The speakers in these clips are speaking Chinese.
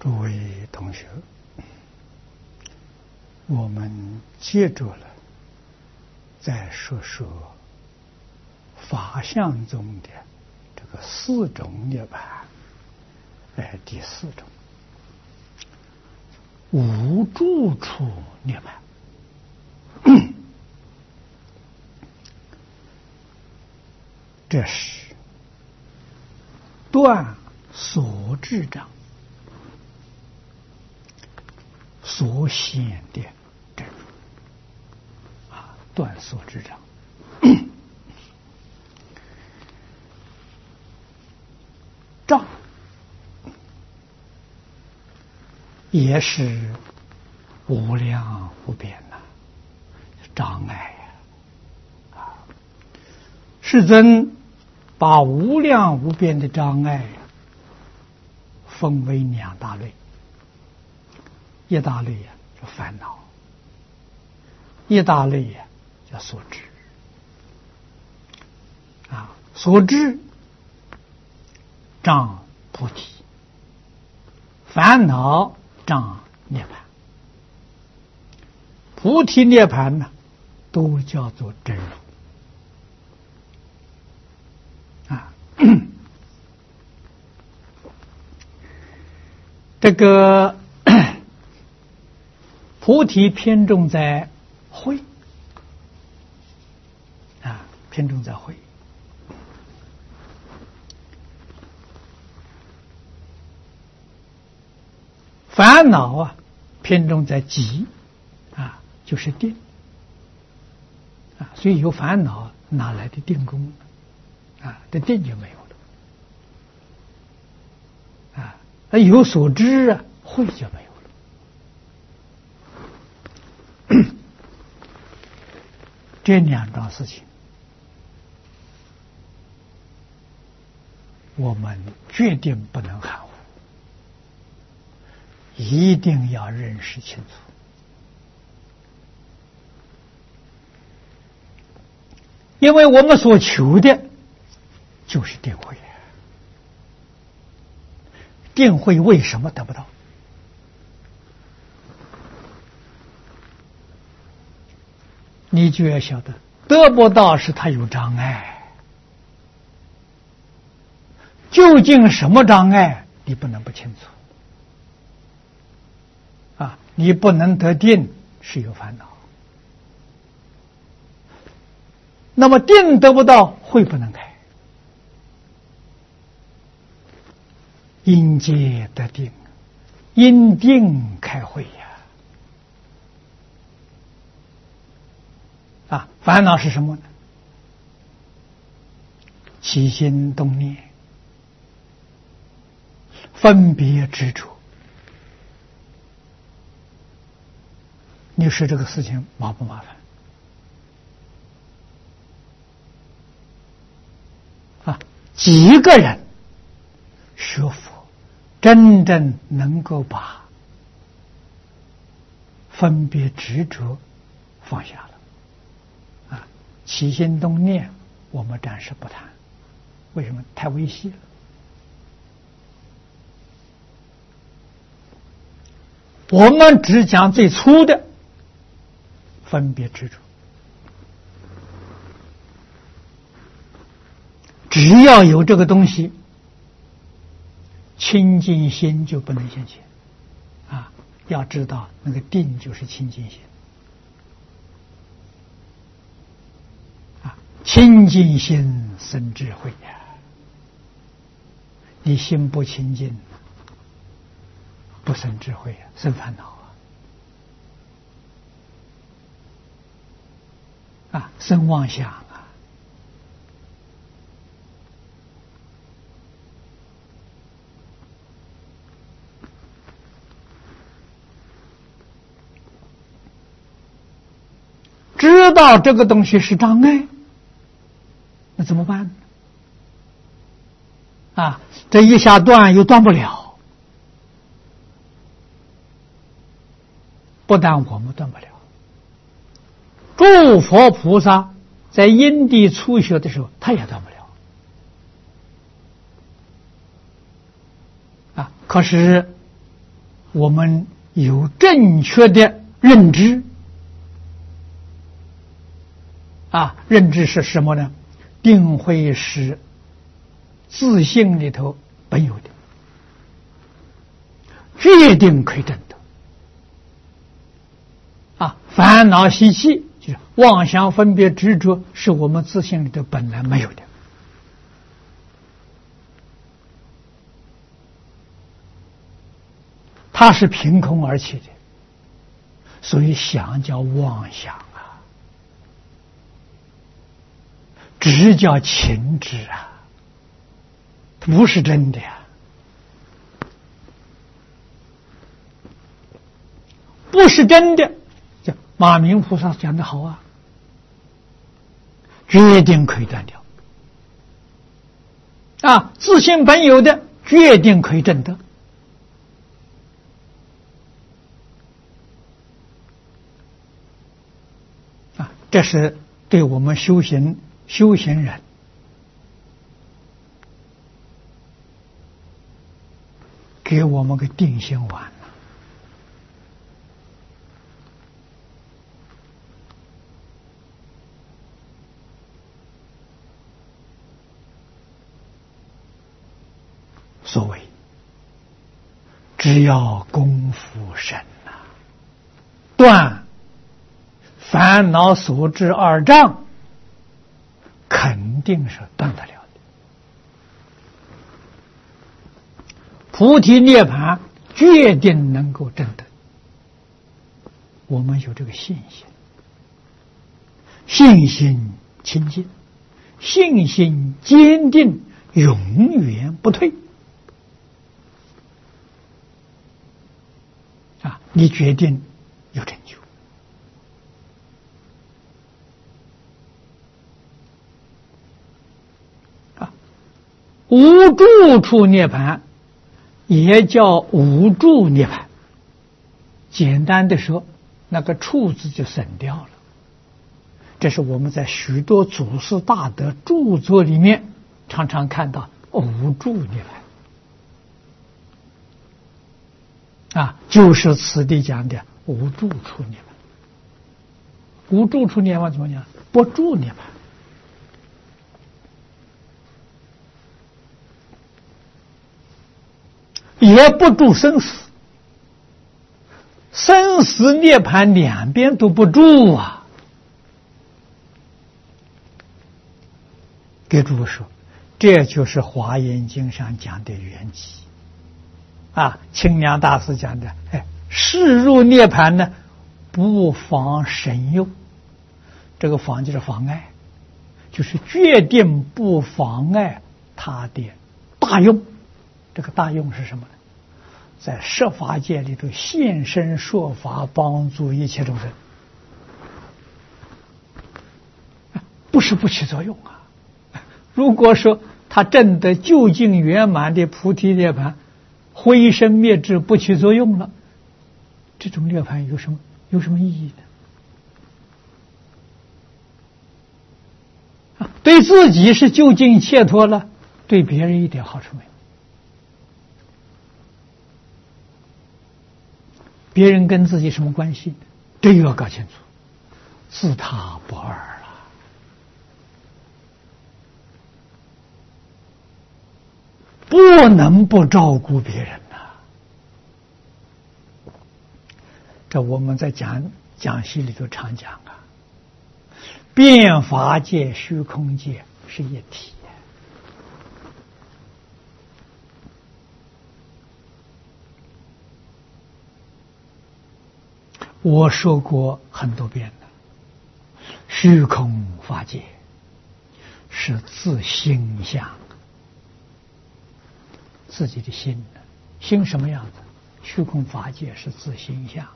诸位同学，我们接着了再说说法相中的这个四种涅槃。第四种无住处涅槃，这是断所知障所显的真如断所知障。障也是无量无边障碍世尊把无量无边的障碍分为两大类，一大类叫烦恼，一大类叫所知。所知障菩提，烦恼障涅槃。菩提涅槃呢，都叫做真如。这个菩提偏重在慧偏重在慧。烦恼偏重在集就是定所以有烦恼哪来的定功这定就没有了有所知慧就没有了。这两桩事情我们决定不能含糊，一定要认识清楚。因为我们所求的就是定慧。定慧为什么得不到？你就要晓得，得不到是它有障碍。究竟什么障碍，你不能不清楚。你不能得定是有烦恼，那么定得不到，慧不能开。因戒得定，因定开慧烦恼是什么呢？起心动念，分别执着。你说这个事情麻不麻烦？几个人学佛真正能够把分别执着放下了起心动念我们暂时不谈，为什么？太微细了。我们只讲最粗的分别执着，只要有这个东西，清净心就不能现前要知道那个定就是清净心清净心生智慧你心不清净，不生智慧生烦恼生妄想知道这个东西是障碍，那怎么办呢？这一下断又断不了，不但我们断不了，诸佛菩萨在因地初学的时候他也断不了可是我们有正确的认知认知是什么呢？定慧是自性里头本有的，决定可以证得烦恼习气就是妄想分别执着，是我们自性里头本来没有的。它是凭空而起的，所以想叫妄想执叫情执它不是真的不是真的。马明菩萨讲得好决定可以断掉自性本有的决定可以证得这是对我们修行人给我们个定心丸所谓只要功夫深断烦恼所致二障，肯定是断得了的。菩提涅槃决定能够证得，我们有这个信心，信心清净，信心坚定，永远不退你决定有成就无住处涅槃也叫无住涅槃，简单的说，那个处字就省掉了。这是我们在许多祖师大德著作里面常常看到无住涅槃就是此地讲的无住处涅槃。无住处涅槃怎么讲？不住涅槃。也不住生死，生死涅槃两边都不住给诸位说，这就是《华严经》上讲的缘起清凉大师讲的示入涅槃呢，不妨神用。这个妨就是妨碍，就是决定不妨碍他的大用。这个大用是什么呢？在十法界里头现身说法，帮助一切众生，不是不起作用如果说他证得究竟圆满的菩提涅槃，灰身灭智不起作用了，这种涅槃有什么意义呢？对自己是究竟解脱了，对别人一点好处没有。别人跟自己什么关系？这又要搞清楚，自他不二了。不能不照顾别人这我们在讲习里头常讲变法界、虚空界是一体。我说过很多遍了，虚空法界是自心相，自己的心心什么样子？虚空法界是自心相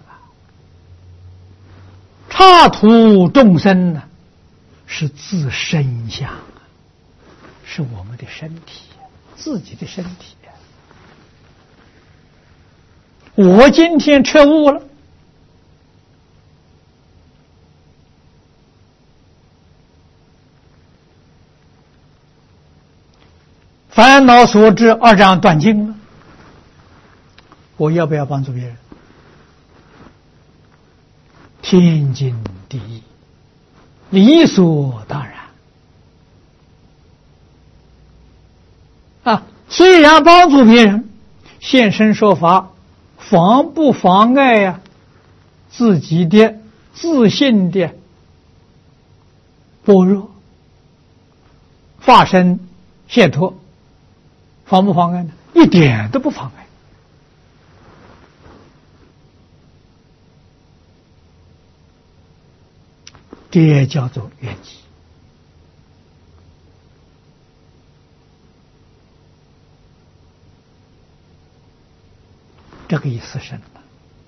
刹土众生呢，是自身相是我们的身体，自己的身体我今天彻悟了，烦恼所致二障断尽了， 我要不要帮助别人？天经地义，理所当然。虽然帮助别人，现身说法，妨不妨碍自己的自信的般若发生解脱？妨不妨碍呢？一点都不妨碍。这也叫做缘起。这个意思深了，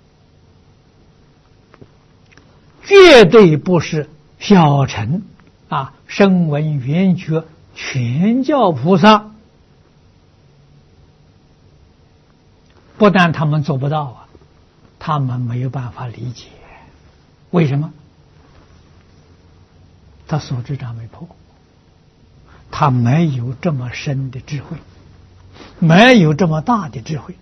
绝对不是小乘声闻缘觉全教菩萨，不但他们做不到他们没有办法理解。为什么？他所知障没破，他没有这么深的智慧，没有这么大的智慧。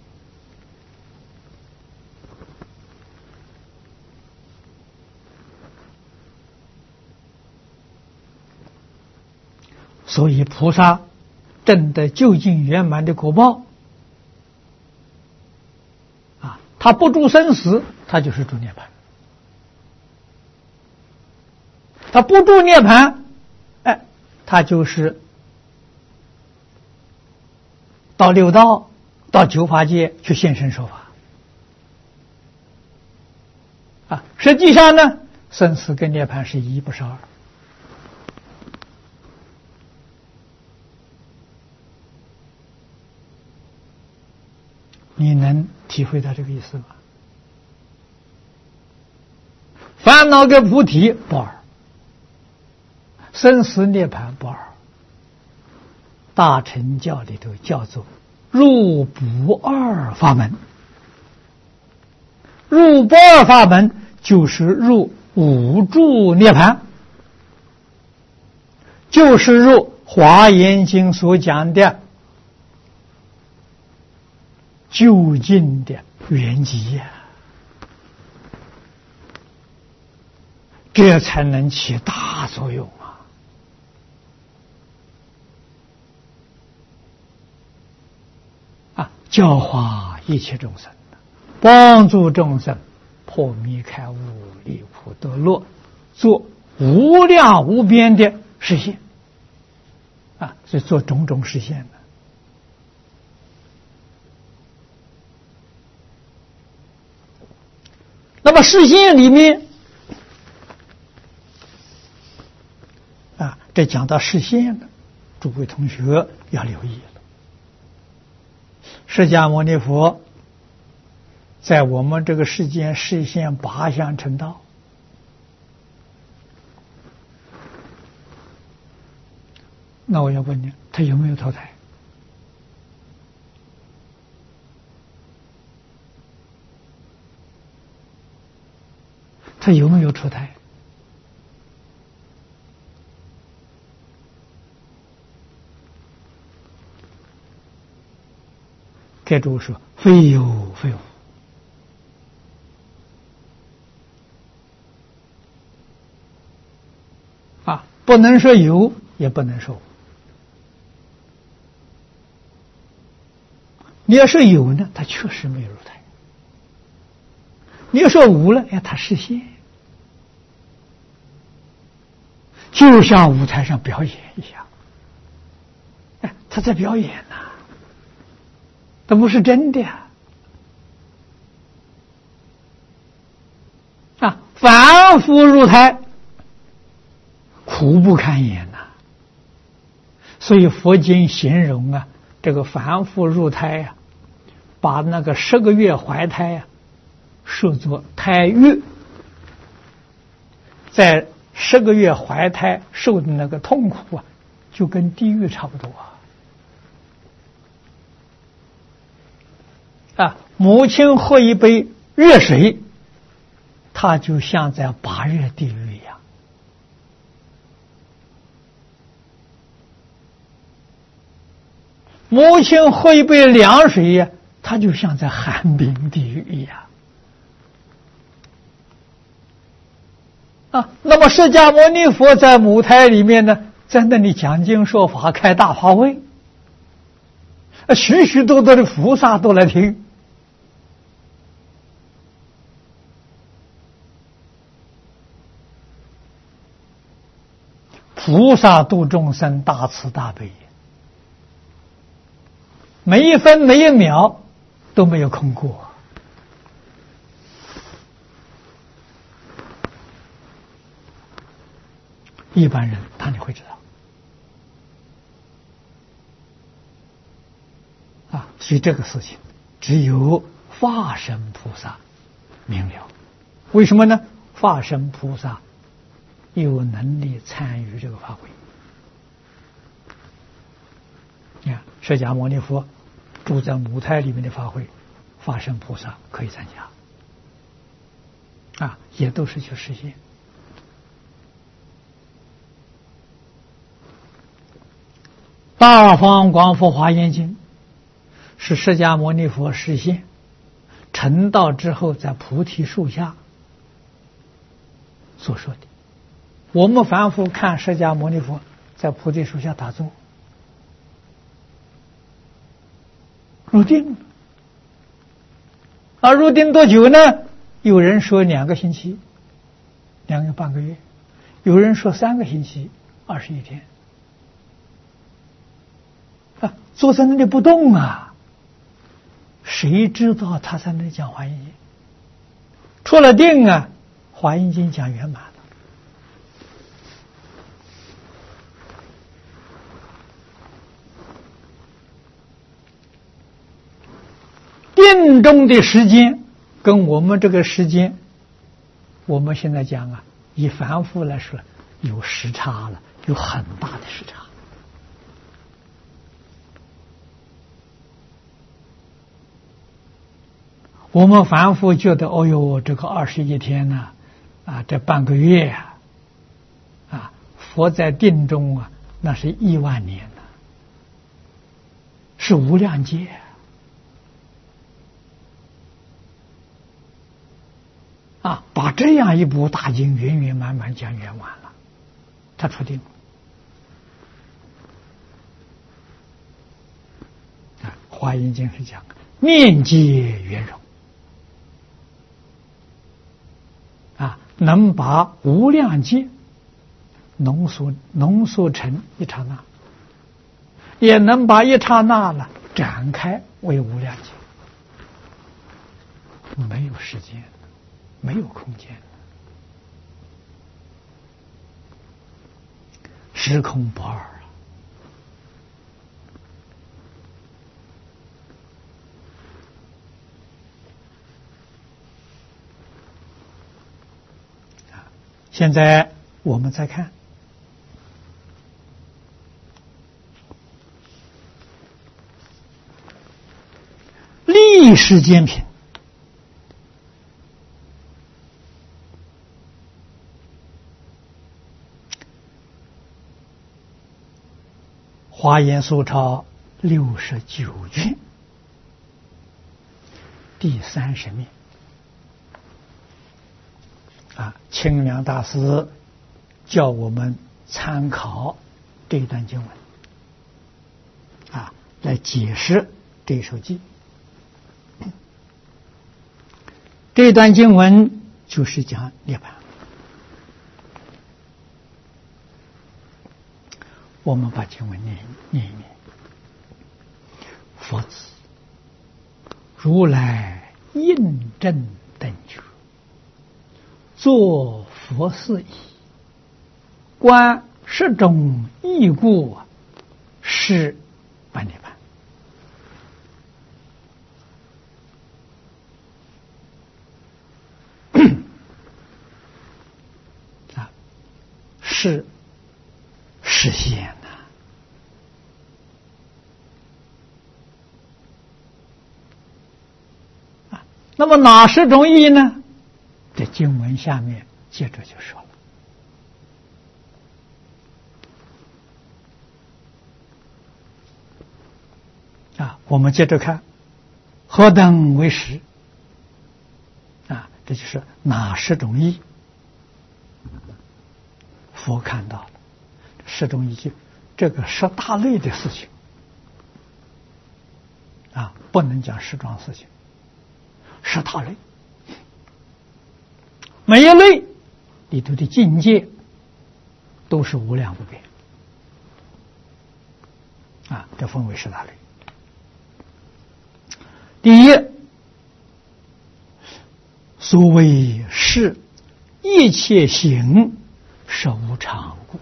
所以菩萨证得究竟圆满的果报他不住生死，他就是住涅槃；他不住涅槃，他就是到六道、到九法界去现身说法实际上呢，生死跟涅槃是一，不是二。你能体会到这个意思吗？烦恼跟菩提不二，生死涅槃不二。大乘教里头叫做入不二法门。入不二法门就是入五住涅槃，就是入华严经所讲的究竟的圆寂这才能起大作用教化一切众生，帮助众生破迷开悟，离苦得乐，做无量无边的实现是做种种实现的。那么实现里面这讲到实现了，诸位同学要留意了。释迦牟尼佛在我们这个世间实现8项成道，那我要问你，他有没有投胎？他有没有出胎？该主说非有非无不能说有，也不能说无。你要说有呢，他确实没有入胎；你要说无了，他实现，就像舞台上表演一样。他在表演他不是真的凡夫入胎苦不堪言所以佛经形容这个凡夫入胎把那个10个月怀胎视作胎狱，在10个月怀胎受的那个痛苦就跟地狱差不多母亲喝一杯热水，他就像在拔热地狱一样。母亲喝一杯凉水他就像在寒冰地狱一样啊。那么释迦牟尼佛在母胎里面呢，在那里讲经说法，开大法会，许许多多的菩萨都来听。菩萨度众生，大慈大悲，每一分每一秒都没有空过。一般人他哪会知道啊？所以这个事情只有化身菩萨明了。为什么呢？化身菩萨有能力参与这个法会。你看，释迦牟尼佛住在母胎里面的法会，化身菩萨可以参加，啊，也都是去实现。大方广佛华严经是释迦牟尼佛实现成道之后在菩提树下所说的。我们凡夫看释迦牟尼佛在菩提树下打坐入定啊，入定多久呢？有人说2个星期，2个半个月，有人说3个星期，21天啊，坐在那里不动啊，谁知道他在那里讲华严经？出了定啊，华严经讲圆满了。定中的时间跟我们这个时间，我们现在讲啊，以凡夫来说有时差了，有很大的时差。我们凡夫觉得，哦哟，这个21天呢，啊，这半个月啊，啊，佛在定中啊，那是10000年呢，是无量劫。啊，把这样一部大经圆圆满满讲圆完了，他出定。啊，华严经是讲面界圆融，啊，能把无量界浓缩成一刹那，也能把一刹那呢展开为无量界，没有时间。没有空间，时空不二啊！现在我们再看历世间品。华严素钞69卷第30面啊，清凉大师叫我们参考这段经文啊，来解释这首偈。这段经文就是讲涅槃。我们把经文念一念。佛子，如来应正等觉，作佛事矣。观10种异故，是般涅槃。啊，是实现呐。那么哪10种义呢？这经文下面接着就说了。啊，我们接着看何等为实？啊，这就是哪十种义？佛看到了十种义就这个十大类的事情啊，不能讲十桩事情，十大类，每一类里头的境界都是无量无边啊，这分为十大类。第一，所谓是一切行是无常故。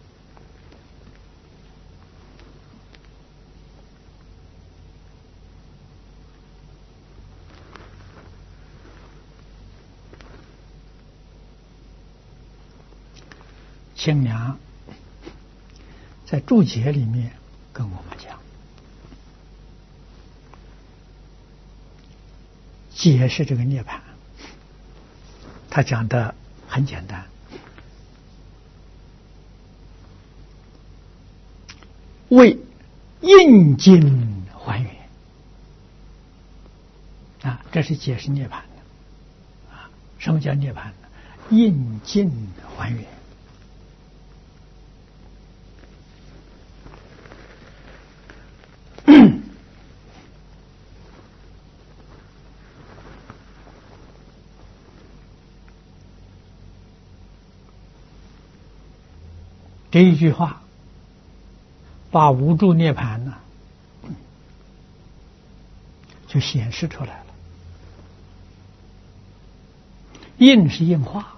清凉在注解里面跟我们讲，解释这个涅槃，他讲的很简单，为应尽还原啊，这是解释涅槃的啊。什么叫涅槃呢？应尽还原。这一句话把无住涅槃呢就显示出来了。应是应化，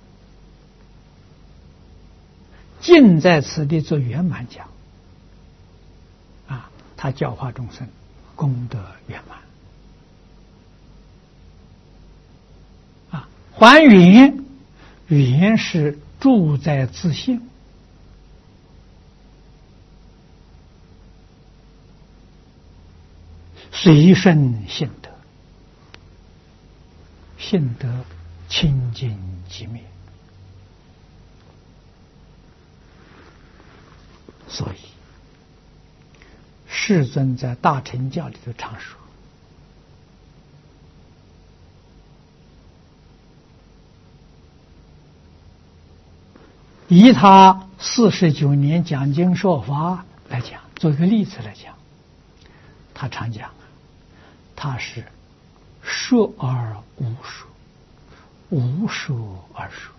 尽在此地做圆满讲啊，他教化众生，功德圆满啊。还原，原是住在自性。随顺性德，性德清净寂灭，所以世尊在大乘教里头常说，以他49年讲经说法来讲，做一个例子来讲，他常讲他是说而无说，无说而说。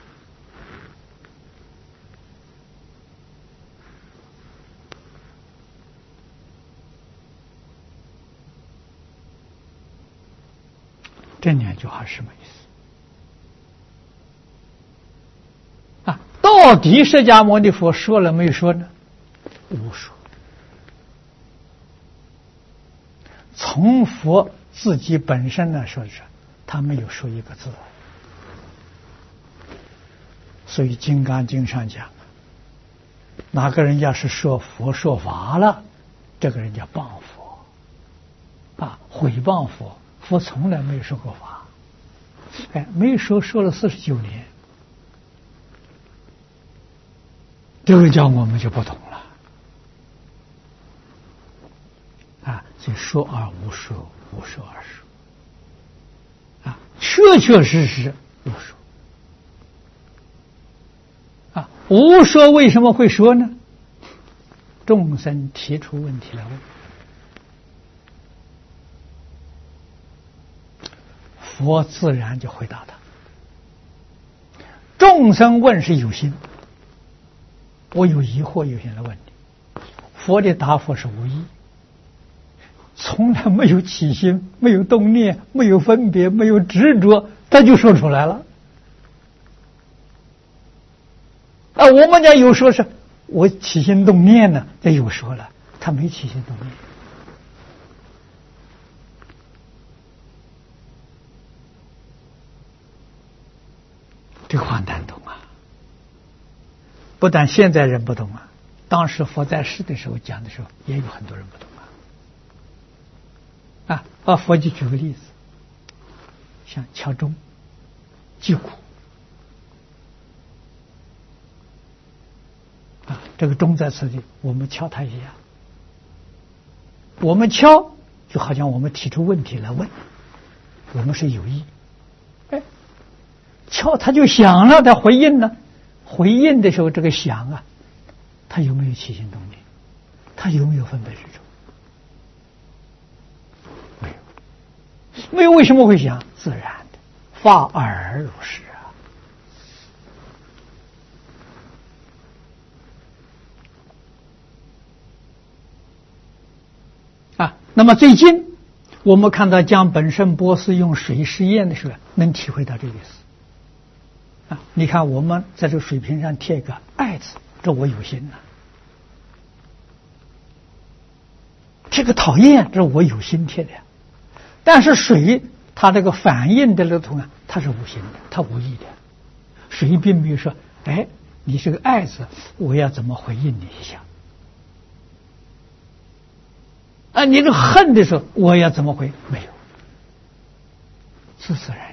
这两句话是什么意思啊？到底释迦牟尼佛说了没有说呢？无说。从佛自己本身来说是，他没有说一个字。所以《金刚经》上讲，哪个人要是说佛说法了，这个人叫谤佛啊，毁谤佛。佛从来没有说过法，哎，没有说了49年，这个叫我们就不懂了啊。所以说而无说，无说而说啊，确确实实无说啊。无说为什么会说呢？众生提出问题来问，佛自然就回答他。众生问是有心，我有疑惑，有心来问你，佛的答复是无意，从来没有起心，没有动念，没有分别，没有执着，他就说出来了。啊，我们讲有说是我起心动念呢，这有说了，他没起心动念。这个话难懂啊！不但现在人不懂啊，当时佛在世的时候讲的时候，也有很多人不懂啊。佛就举个例子，像敲钟、击鼓啊，这个钟在此地，我们敲它一样，我们敲就好像我们提出问题来问，我们是有意。哎，瞧，他就想了，他回应了。回应的时候，这个想啊，他有没有起心动念？他有没有分别执着？没有。没有，为什么会想？自然的，发而如是啊。那么最近我们看到江本胜博士用水实验的时候，能体会到这个意思。啊，你看我们在这个水瓶上贴一个爱字，这我有心呐；这个讨厌，这我有心贴的。但是水它这个反应的这个图案，它是无心的，它无意的。水并没有说，哎，你这个爱字，我要怎么回应你一下？啊，你这个恨的时候，我要怎么回？没有，自自然然。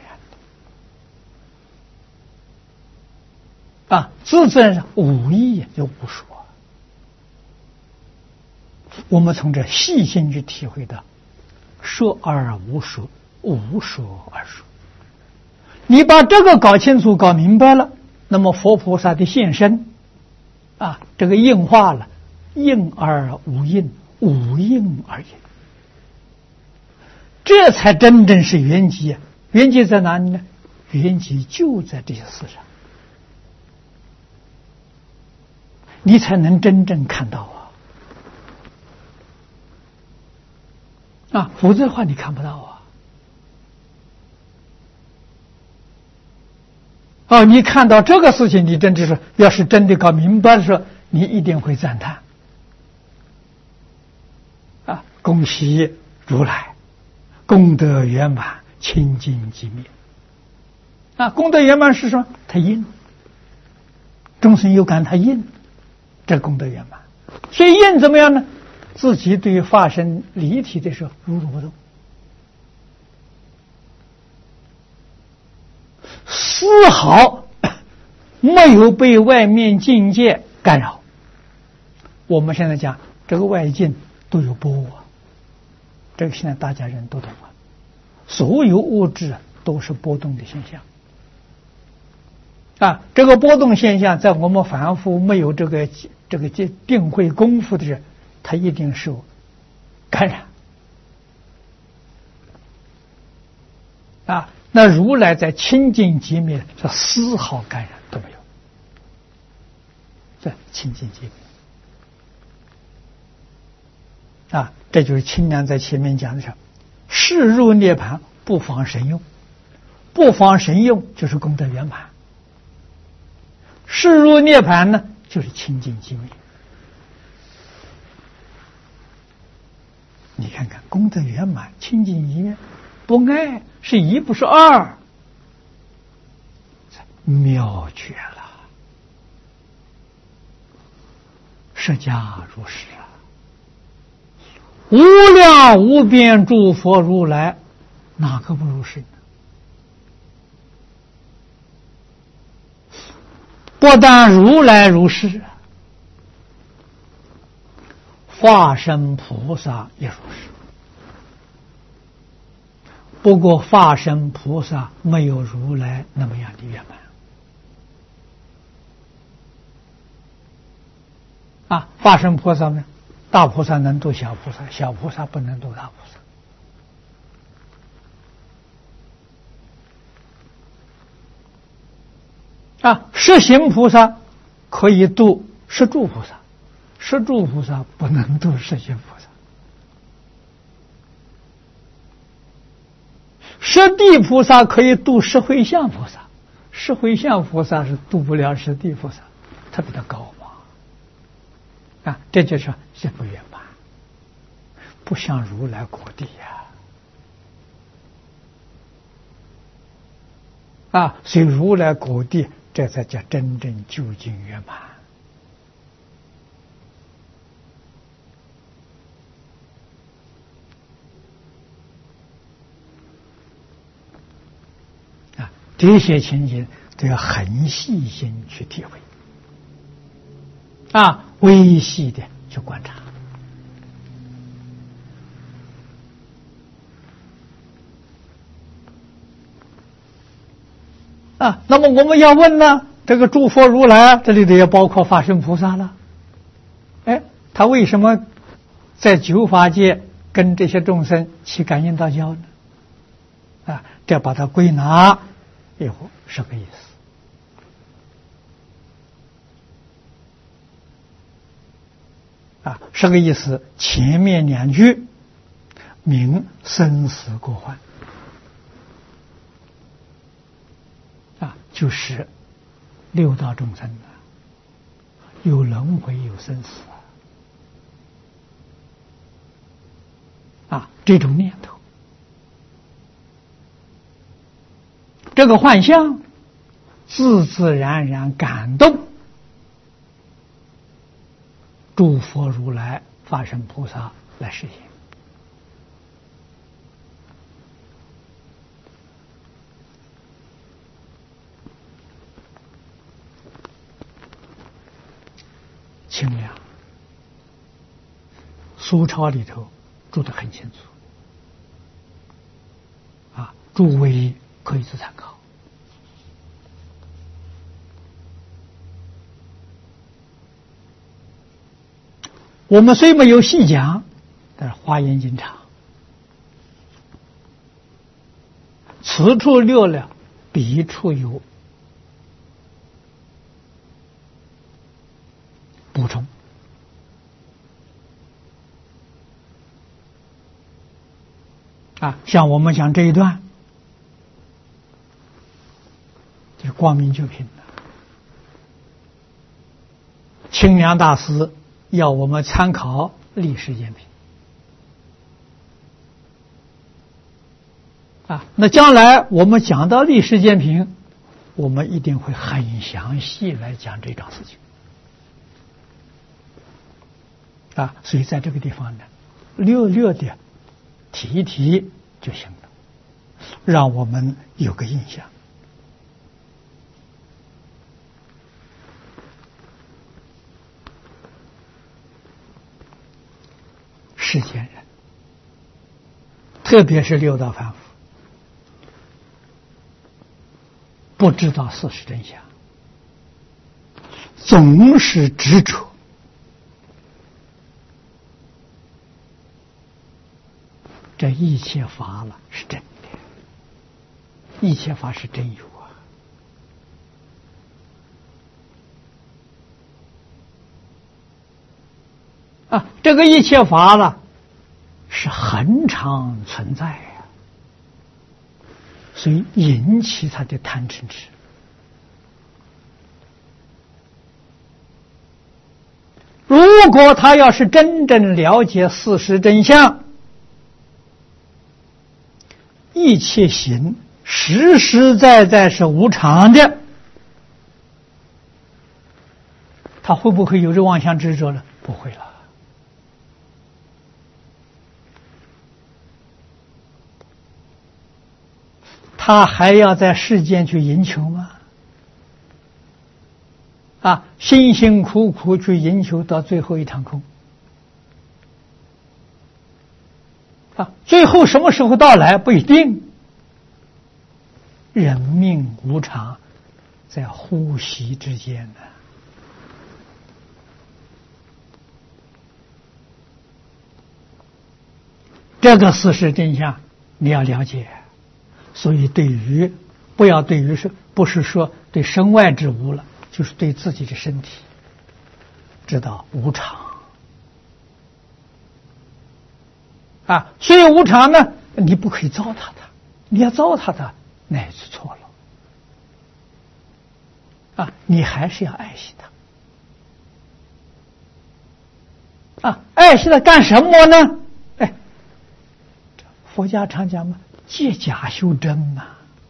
啊，自自然无意就无说。我们从这细心去体会到，说而无说，无说而说。你把这个搞清楚、搞明白了，那么佛菩萨的现身，啊，这个应化了，应而无应，无应而应，这才真正是圆寂。圆寂在哪里呢？圆寂就在这些事上。你才能真正看到啊！否则的话你看不到啊！你看到这个事情，你真的是，要是真的搞明白的时候，你一定会赞叹啊！恭喜如来，功德圆满，清净寂灭。啊，功德圆满是什么？他应，众生有感，他应。这功德圆满，所以应怎么样呢？自己对于化身离体的时候如如不动，丝毫没有被外面境界干扰。我们现在讲这个外境都有波这个现在大家人都懂所有物质都是波动的现象。啊，这个波动现象在我们凡夫没有这个定慧功夫的人，他一定受感染。啊，那如来在清净寂灭，这丝毫感染都没有，这清净寂灭。啊，这就是清凉在前面讲的是，事入涅槃不妨神用，不妨神用就是功德圆满。事入涅槃呢，就是清净寂灭。你看看功德圆满，清净寂灭，不爱是一不是二，妙绝了。释迦如是无量无边诸佛如来，哪个不如是呢？不但如来如是，化身菩萨也如是。不过化身菩萨没有如来那么样的圆满。啊，化身菩萨呢，大菩萨能度小菩萨，小菩萨不能度大菩萨。啊，实行菩萨可以度实住菩萨，实住菩萨不能度实行菩萨。实地菩萨可以度实回向菩萨，实回向菩萨是度不了实地菩萨，他比他高嘛。啊，这就是不圆满，不像如来果地啊，所以如来果地，这才叫真正究竟圆满。啊，这些情形都要很细心去体会，啊，微细的去观察。 那么我们要问呢，这个诸佛如来这里头也包括法身菩萨了。他为什么在九法界跟这些众生起感应道交呢？这把它归纳以后是个意思。是个意思。前面两句明生死过患，就是六道众生有轮回有生死这种念头，这个幻象自自然然感动诸佛如来法身菩萨来实现。清凉，苏钞里头注得很清楚，诸位可以做参考。我们虽没有细讲，但是华严经常，此处略了，彼处有补充。像我们讲这一段，就是光明就品的清凉大师要我们参考立世间品那将来我们讲到立世间品，我们一定会很详细来讲这桩事情所以在这个地方呢，略略的提一提就行了，让我们有个印象。世间人，特别是六道凡夫，不知道事实真相，总是执着这一切法了是真的，一切法是真有这个一切法了是恒常存在所以引起他的贪嗔痴。如果他要是真正了解事实真相，一切行实实在在是无常的，他会不会有这妄想执着呢？不会了。他还要在世间去迎求吗？辛辛苦苦去迎求到最后一场空最后什么时候到来不一定。人命无常，在呼吸之间呢。这个事实真相你要了解，所以不要对于不是说对身外之物了，就是对自己的身体知道无常所以无常呢，你不可以糟蹋它，你要糟蹋它那也是错了你还是要爱惜它爱惜它干什么呢？佛家常讲嘛，借假修真嘛。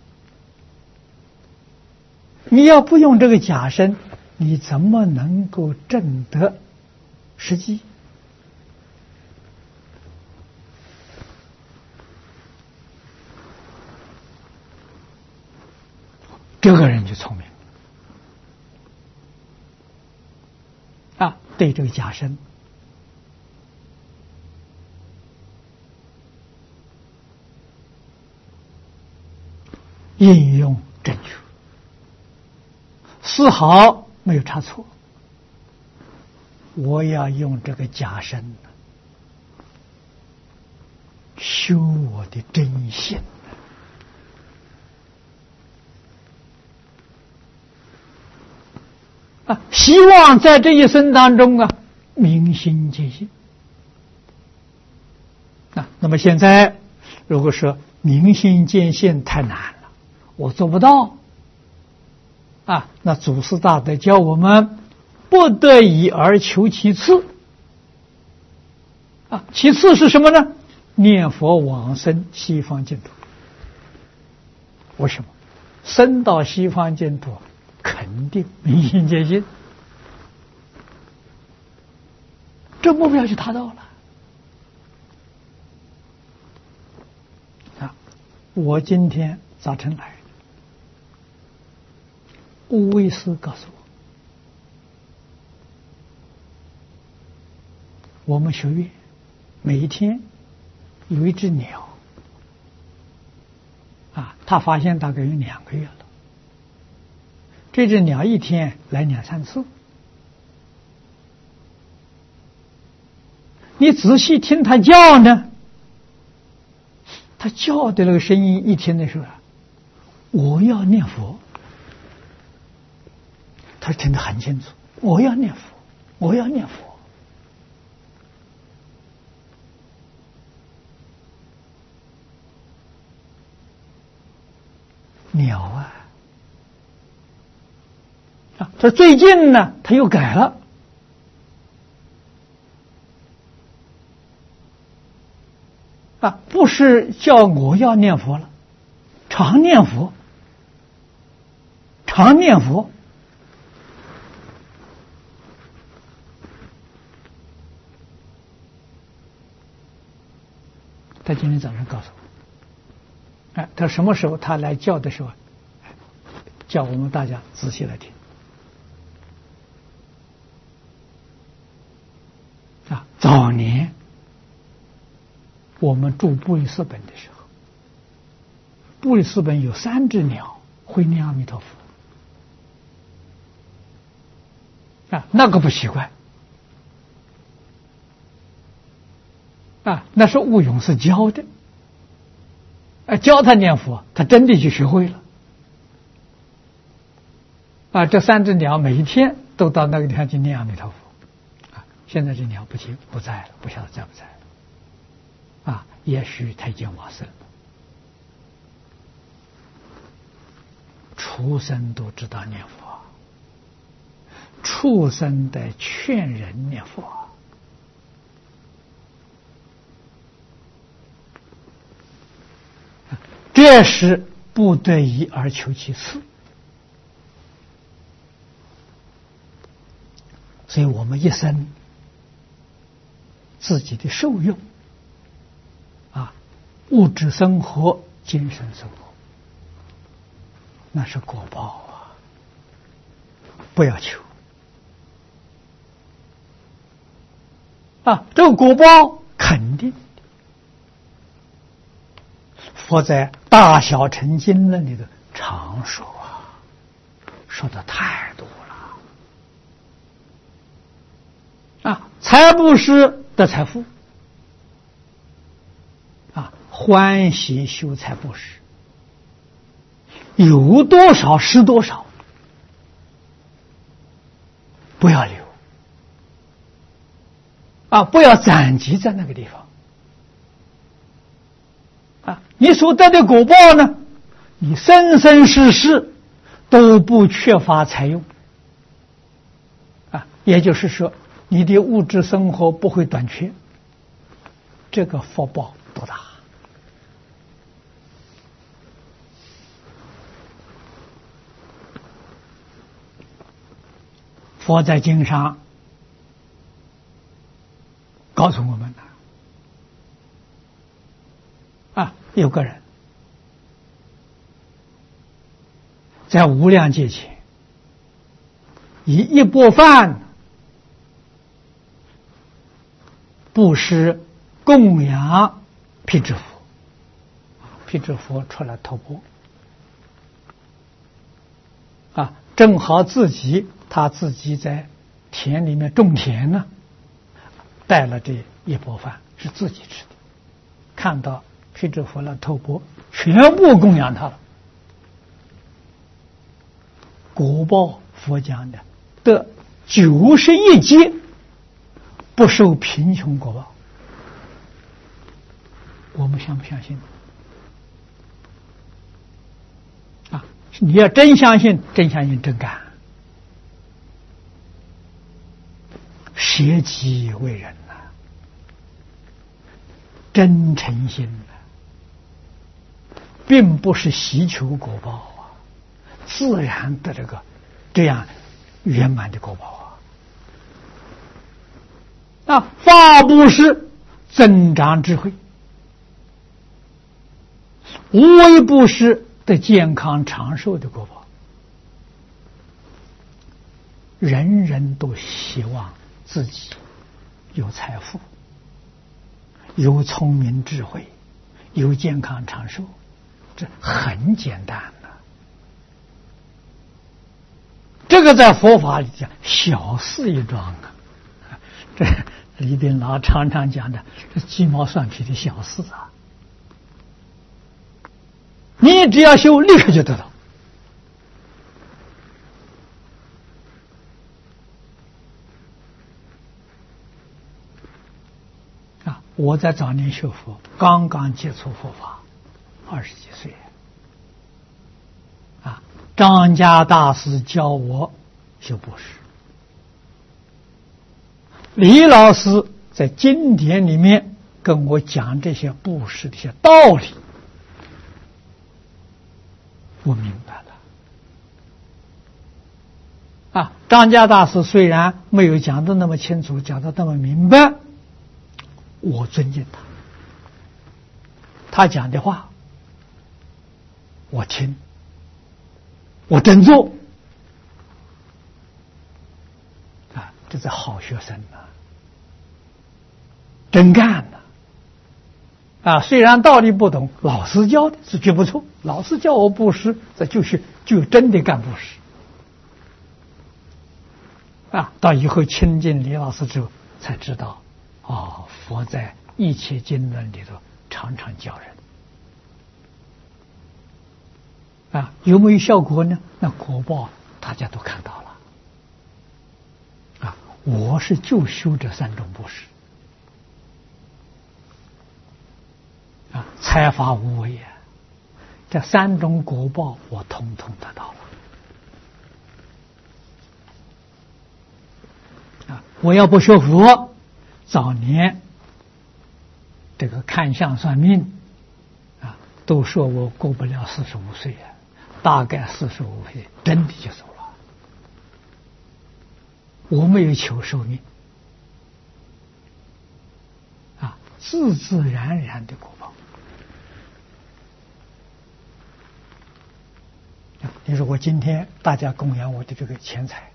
你要不用这个假身，你怎么能够证得实际？这个人就聪明对这个假身应用正确丝毫没有差错。我要用这个假身修我的真心希望在这一生当中明心见性那么现在如果说明心见性太难了，我做不到那祖师大德教我们不得已而求其次其次是什么呢？念佛往生西方净土。为什么？生到西方净土肯定明心见性，这目标就达到了我今天早晨来，乌威斯告诉我们学院每一天有一只鸟他发现大概有2个月了。这只鸟一天来2、3次，你仔细听它叫呢，它叫的那个声音一听的时候我要念佛，他听得很清楚，我要念佛，我要念佛。鸟这最近呢他又改了不是叫我要念佛了，常念佛，常念佛。他今天早上告诉我他什么时候他来叫的时候叫我们大家仔细来听早年我们住布里斯本的时候，布里斯本有3只鸟会念阿弥陀佛那个不奇怪那是吴永是教的教他念佛，他真的就学会了这3只鸟每一天都到那个地方去念阿弥陀佛现在这鸟不在了，不晓得在不在了也许他已经往生了。畜生都知道念佛，畜生的劝人念佛这是不得已而求其次。所以我们一生自己的受用物质生活、精神生活，那是果报不要求这个果报肯定的。佛在《大小乘经论》里的常说说的太多了财布施得财富欢喜修财布施，有多少是多少，不要留不要攒积在那个地方你所得的果报呢，你生生世世都不缺乏财用也就是说你的物质生活不会短缺，这个福报多大佛在经上告诉我们有个人在无量劫前以一钵饭布施供养辟支佛，辟支佛出来托钵正好他自己在田里面种田呢，带了这一钵饭是自己吃的，看到毗支佛了透钵，全部供养他了。果报佛讲的得91劫不受贫穷果报，我们相不相信？啊，你要真相信，真干。舍己为人呐，真诚心呐，并不是希求果报啊，自然的这样圆满的果报啊。法布施增长智慧，无为布施的健康长寿的果报，人人都希望自己有财富，有聪明智慧，有健康长寿，这很简单的。这个在佛法里讲小事一桩啊，这李炳老常常讲的这鸡毛蒜皮的小事啊，你只要修，立刻就得到。我在早年学佛，刚刚接触佛法，20几岁，张家大师教我修布施，李老师在经典里面跟我讲这些布施的一些道理，我明白了。张家大师虽然没有讲得那么清楚，讲得那么明白，我尊敬他，他讲的话我听，我真做这是好学生真干虽然道理不懂，老师教的是绝不错，老师教我布施，这就真的干布施到以后亲近李老师之后才知道，佛在一切经论里头常常教人有没有效果呢？那果报大家都看到了我是就修这3种布施财法无为这3种果报我统统得到了我要不学佛，早年这个看相算命都说我过不了45岁大概45岁真的就走了。我没有求寿命自自然然的果报。你说我今天大家供养我的这个钱财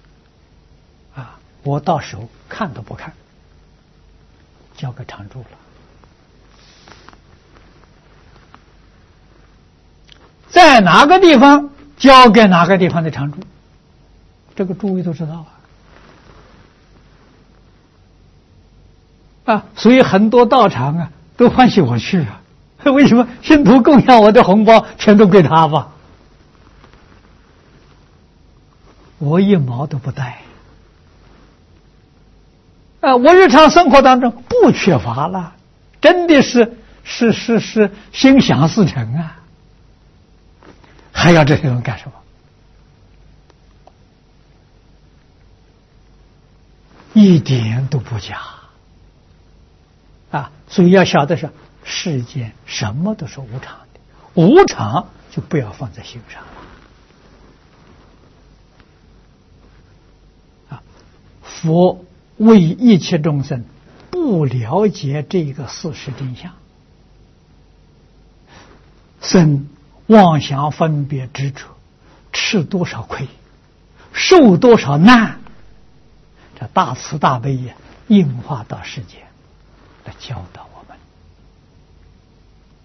我到手看都不看，交给常住了。在哪个地方交给哪个地方的常住，这个诸位都知道所以很多道场都欢喜我去为什么？信徒供养我的红包全都归他吧，我1毛都不带我日常生活当中不缺乏了，真的是心想事成还要这些人干什么？一点都不假所以要晓得是世间什么都是无常的，无常就不要放在心上了佛为一切众生不了解这个事实真相，生妄想分别执着，吃多少亏，受多少难，这大慈大悲应化到世间来教导我们。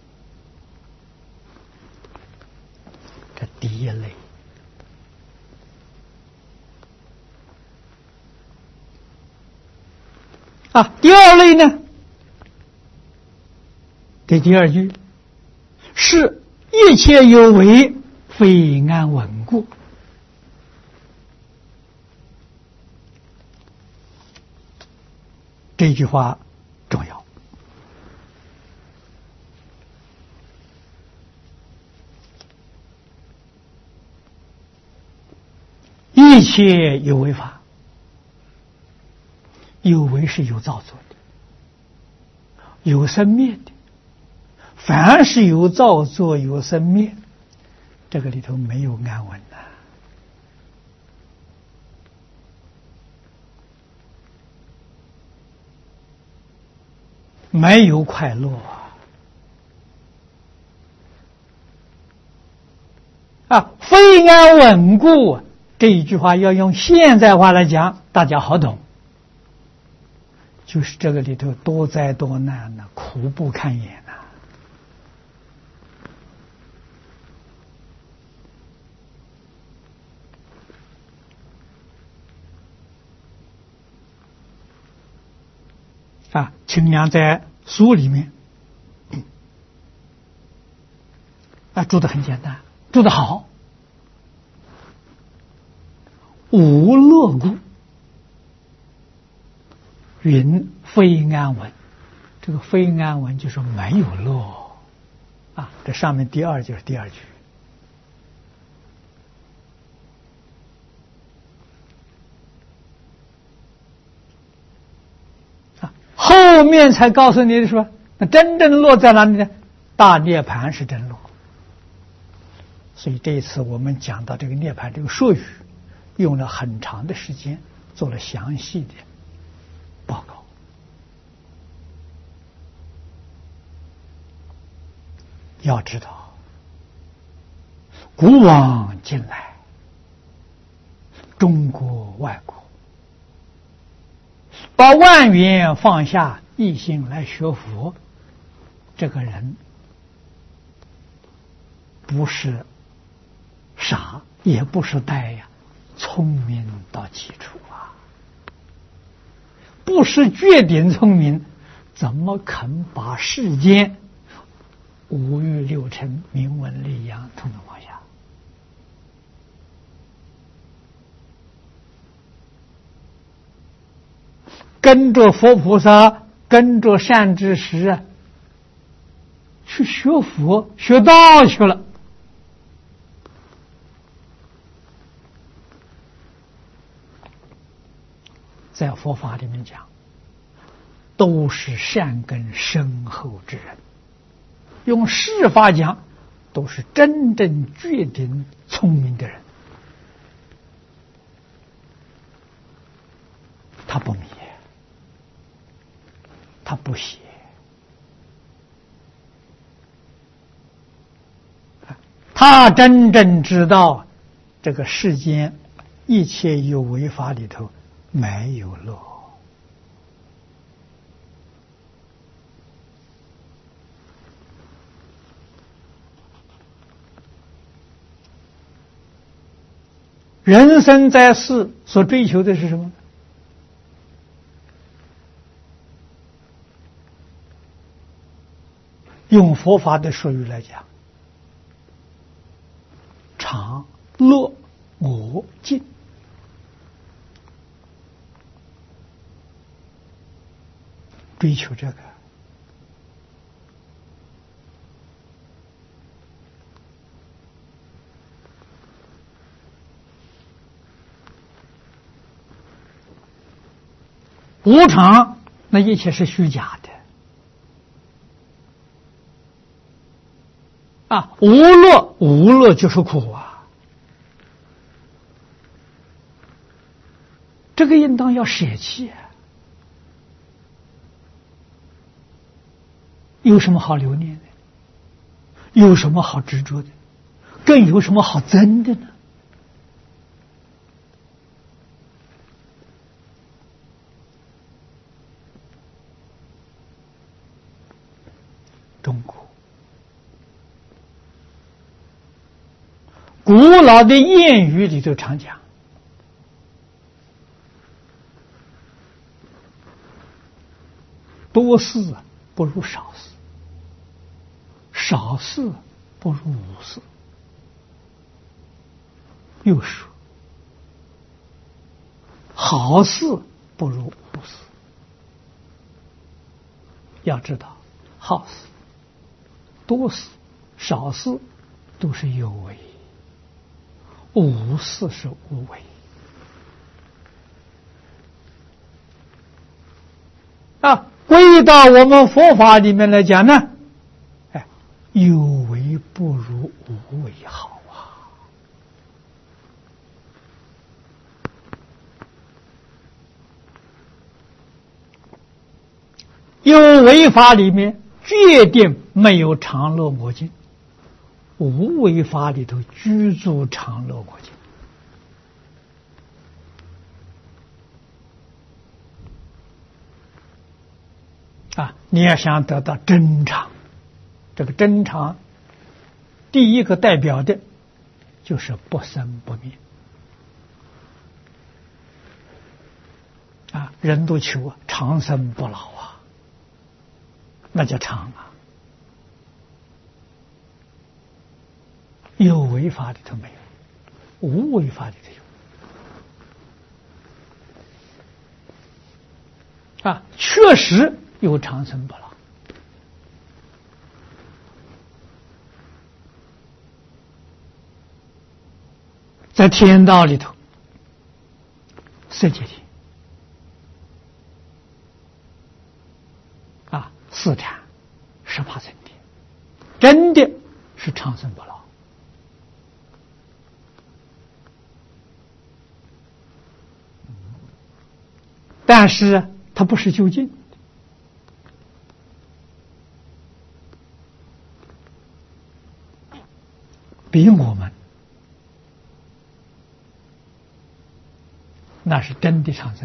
这第一类第二类呢，这第二句是一切有为，非安稳固。这句话重要。一切有为法，有为是有造作的，有生灭的。凡是有造作有生灭，这个里头没有安稳的，没有快乐非安稳固。这一句话要用现在话来讲，大家好懂，就是这个里头多灾多难呢，苦不堪言清凉在书里面注得很简单，注得好。无乐故，云非安稳。这个非安稳就是没有乐这上面第二就是第二句后面才告诉你的说，那真正乐在哪里呢？大涅槃是真乐。所以这一次我们讲到这个涅槃这个术语，用了很长的时间做了详细的报告。要知道，古往今来，中国外国，把万缘放下，一心来学佛，这个人不是傻，也不是呆呀，聪明到极处不是绝顶聪明，怎么肯把世间五欲六尘名闻利养统统放下？跟着佛菩萨，跟着善知识去学佛学道去了。在佛法里面讲，都是善根深厚之人，用世法讲，都是真正绝顶聪明的人。他不迷，他不邪，他真正知道这个世间一切有为法里头没有乐。人生在世所追求的是什么？用佛法的术语来讲，常乐我净。追求这个，无常，那一切是虚假的无乐，无乐就是苦这个应当要舍弃有什么好留念的？有什么好执着的？更有什么好憎的呢？中国古老的谚语里头常讲， 多事不如少事，少事不如无事。又说，好事不如无事。要知道，好事、多事、少事都是有为，无事是无为。归到我们佛法里面来讲呢，有为不如无为好啊。有为法里面决定没有常乐我净，无为法里头居住常乐我净。你要想得到真常，这个真常第一个代表的就是不生不灭。人都求长生不老啊，那叫常啊。有为法里头没有，无为法里头有。确实有长生不老。在天道里头，色界天四禅18层天，真的是长生不老。但是它不是究竟，比我们那是真的长生。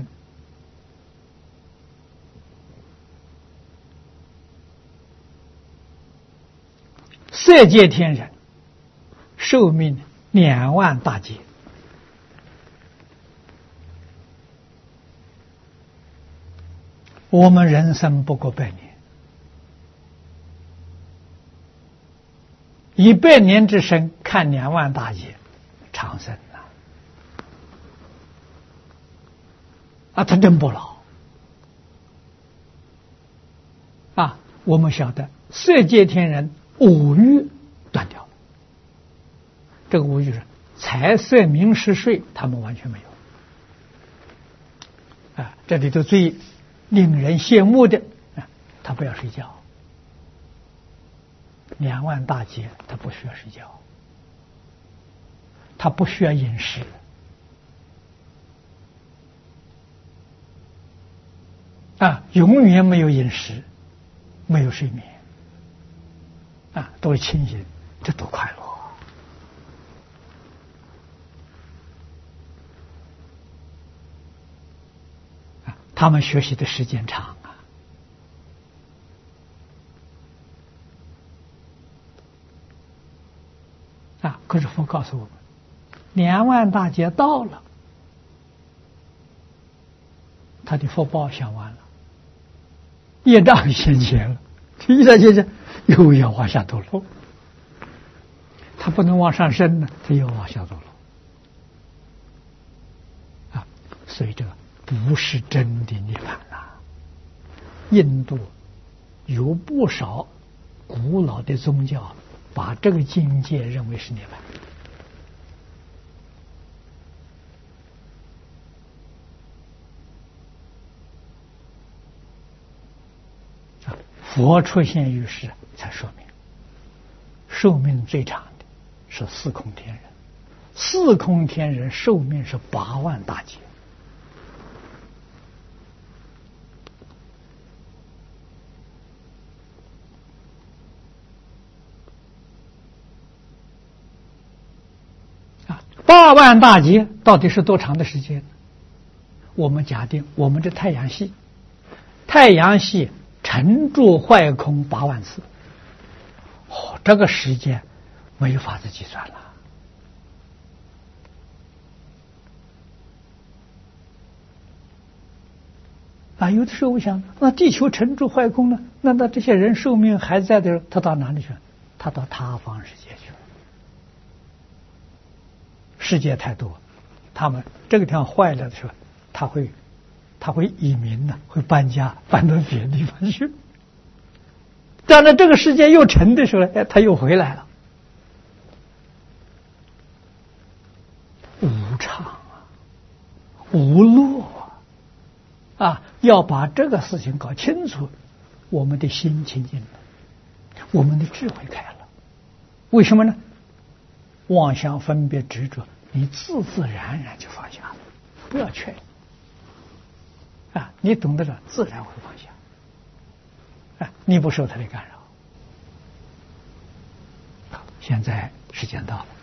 色界天人寿命2万大劫，我们人生不过100年，100年之身看2万大劫，长生他真不老我们晓得色界天人五欲断掉了，这个五欲是财色名食睡，他们完全没有。这里头最令人羡慕的他不要睡觉，2万大劫他不需要睡觉，他不需要饮食。永远没有饮食，没有睡眠，都是清醒，这多快乐他们学习的时间长可是佛告诉我们，2万大劫到了，他的福报享完了，业障现前了，业障现前又要往下堕落，他不能往上升呢，他又往下堕落所以这个不是真的涅槃印度有不少古老的宗教把这个境界认为是涅槃。佛出现于世才说明，寿命最长的是四空天人，四空天人寿命是8万大劫。8万大劫到底是多长的时间？我们假定我们的太阳系沉住坏空8万次，这个时间没法子计算啊，有的时候我想，那地球沉住坏空呢？那这些人寿命还在的时候，他到哪里去？他到他方世界去了。世界太多，他们这个地方坏了的时候，他会移民呢，会搬家，搬到别的地方去。当然，这个世界又沉的时候，哎，他又回来了。无常啊，无乐啊，要把这个事情搞清楚，我们的心清净了，我们的智慧开了。为什么呢？妄想分别执着，你自自然然就放下了，不要劝啊，你懂得了，自然会放下啊，你不受它的干扰。好，现在时间到了。